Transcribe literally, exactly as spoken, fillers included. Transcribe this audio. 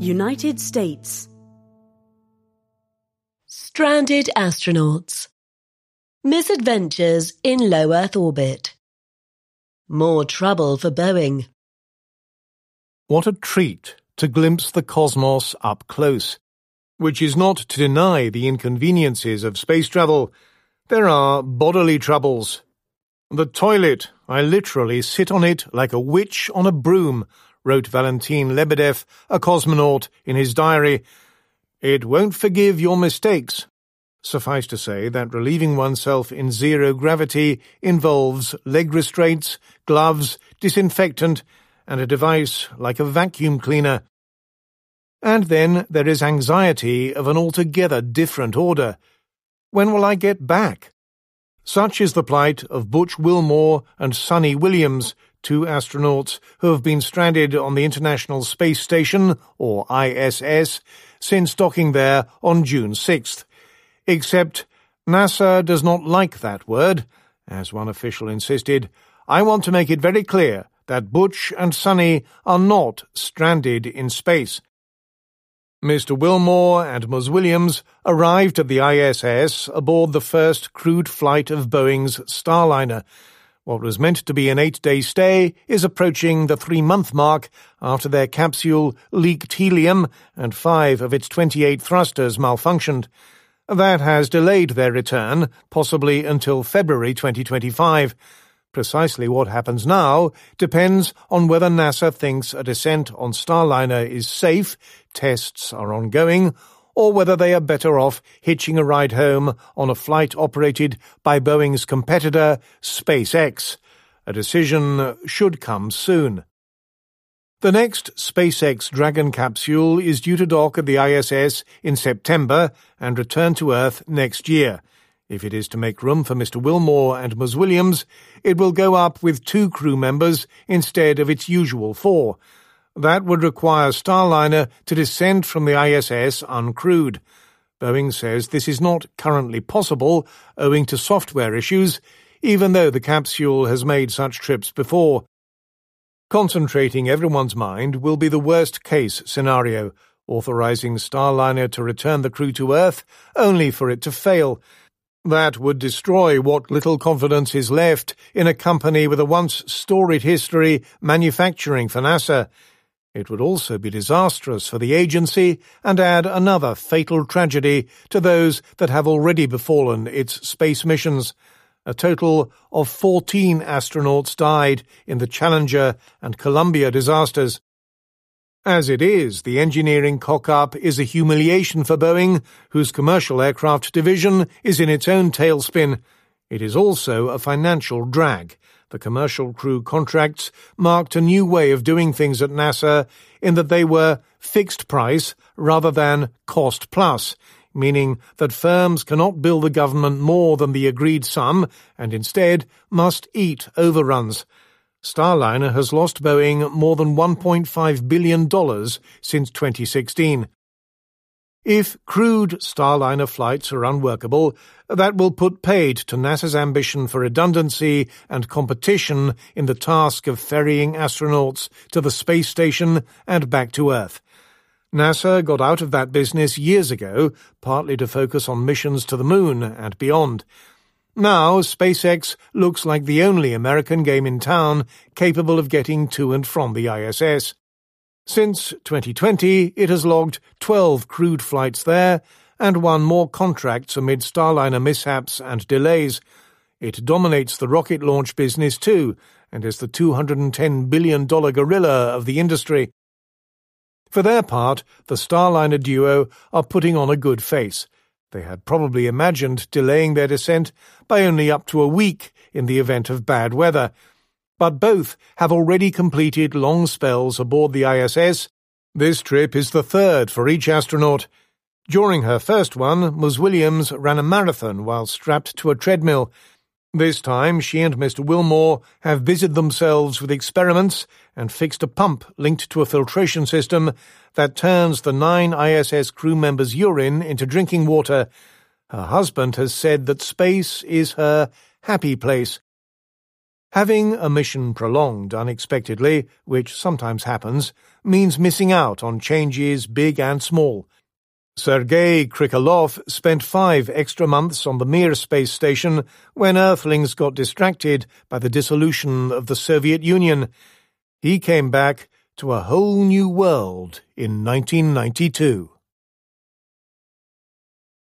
United States. Stranded astronauts. Misadventures in low Earth orbit. More trouble for Boeing. What a treat to glimpse the cosmos up close, which is not to deny the inconveniences of space travel. There are bodily troubles. The toilet, I literally sit on it like a witch on a broom, wrote Valentin Lebedev, a cosmonaut, in his diary. It won't forgive your mistakes. Suffice to say that relieving oneself in zero gravity involves leg restraints, gloves, disinfectant, and a device like a vacuum cleaner. And then there is anxiety of an altogether different order. When will I get back? Such is the plight of Butch Wilmore and Sonny Williams, two astronauts who have been stranded on the International Space Station, or I S S, since docking there on June sixth. Except NASA does not like that word. As one official insisted, I want to make it very clear that Butch and Sonny are not stranded in space. Mister Wilmore and Miz Williams arrived at the I S S aboard the first crewed flight of Boeing's Starliner. What was meant to be an eight-day stay is approaching the three-month mark after their capsule leaked helium and five of its twenty-eight thrusters malfunctioned. That has delayed their return, possibly until February twenty twenty-five. Precisely what happens now depends on whether NASA thinks a descent on Starliner is safe, tests are ongoing, or whether they are better off hitching a ride home on a flight operated by Boeing's competitor, SpaceX. A decision should come soon. The next SpaceX Dragon capsule is due to dock at the I S S in September and return to Earth next year. If it is to make room for Mister Wilmore and Miz Williams, it will go up with two crew members instead of its usual four. That would require Starliner to descend from the I S S uncrewed. Boeing says this is not currently possible owing to software issues, even though the capsule has made such trips before. Concentrating everyone's mind will be the worst-case scenario, authorizing Starliner to return the crew to Earth only for it to fail. That would destroy what little confidence is left in a company with a once storied history manufacturing for NASA. It would also be disastrous for the agency and add another fatal tragedy to those that have already befallen its space missions. A total of fourteen astronauts died in the Challenger and Columbia disasters. As it is, the engineering cock-up is a humiliation for Boeing, whose commercial aircraft division is in its own tailspin. It is also a financial drag. The commercial crew contracts marked a new way of doing things at NASA in that they were fixed price rather than cost plus, meaning that firms cannot bill the government more than the agreed sum and instead must eat overruns. Starliner has lost Boeing more than one point five billion dollars since twenty sixteen. If crewed Starliner flights are unworkable, that will put paid to NASA's ambition for redundancy and competition in the task of ferrying astronauts to the space station and back to Earth. NASA got out of that business years ago, partly to focus on missions to the Moon and beyond. Now, SpaceX looks like the only American game in town capable of getting to and from the I S S. Since twenty twenty, it has logged twelve crewed flights there and won more contracts amid Starliner mishaps and delays. It dominates the rocket launch business too, and is the two hundred ten billion dollars gorilla of the industry. For their part, the Starliner duo are putting on a good face. They had probably imagined delaying their descent by only up to a week in the event of bad weather. But both have already completed long spells aboard the I S S. This trip is the third for each astronaut. During her first one, Miz Williams ran a marathon while strapped to a treadmill. This time, she and Mister Wilmore have busied themselves with experiments and fixed a pump linked to a filtration system that turns the nine I S S crew members' urine into drinking water. Her husband has said that space is her happy place. Having a mission prolonged unexpectedly, which sometimes happens, means missing out on changes big and small. Sergei Krikalev spent five extra months on the Mir space station when Earthlings got distracted by the dissolution of the Soviet Union. He came back to a whole new world in nineteen ninety-two.